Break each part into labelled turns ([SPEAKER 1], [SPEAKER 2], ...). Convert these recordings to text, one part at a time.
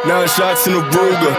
[SPEAKER 1] 9 shots in a Ruger.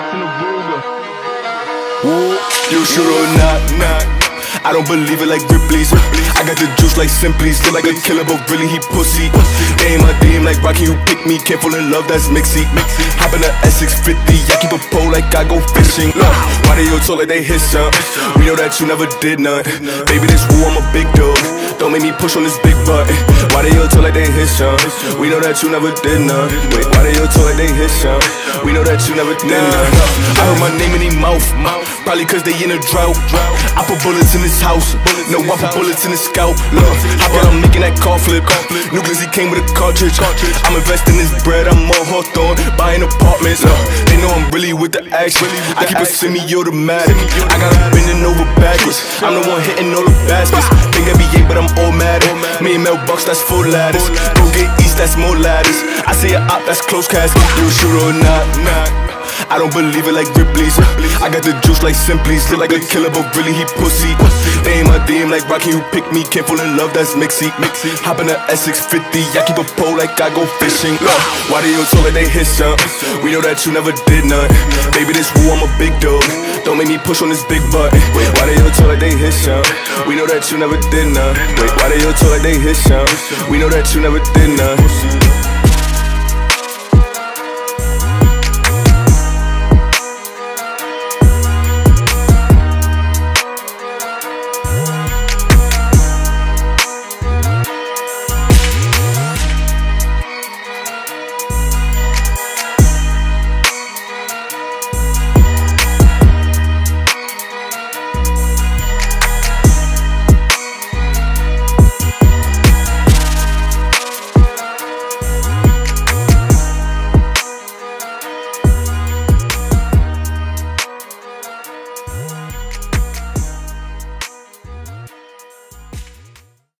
[SPEAKER 1] Woo, you shoot or not. I don't believe it like Ripley's. I got the juice like Simply's. Look like a killer, but really he pussy. They ain't my DM like Rocky, who pick me. Can't fall in love, that's Mixie. Hop in the S650, I keep a pole like I go fishing. Look, why they all talk like they hit some? We know that you never did none. Baby, this woo, I'm a big dog. Don't make me push on this big button. Why they all talk like they hit some? We know that you never did none. Wait, why they all talk like they hit some? We know that you never did none. I heard my name in their mouth, probably cause they in a drought. I put bullets in this house, no, I put bullets in the scalp. Look, how about I'm making that car flip? Nucleus, he came with a cartridge. I'm investing this bread, I'm all Hawthorne, buying apartments. They know I'm really with the action. I keep a semi-automatic. I got them bending over backwards. I'm the one hitting all the baskets. Think NBA, but I'm all mad. Me and Mel Bucks, that's full ladders. Go get East, that's more ladders. I see a op, that's close casket. You shoot or not? I don't believe it like Ripley's. I got the juice like Simply's. Look like a killer, but really he pussy. They ain't my DM like Rocky, who pick me. Can't fall in love, that's Mixie. Hop in the S650, I keep a pole like I go fishing. Why they all talk like they hit some? We know that you never did none. Baby, this woo, I'm a big dog. Don't make me push on this big button. Wait, why they all talk like they hit some? We know that you never did none. Wait, why they all talk like they hit some? We know that you never did none.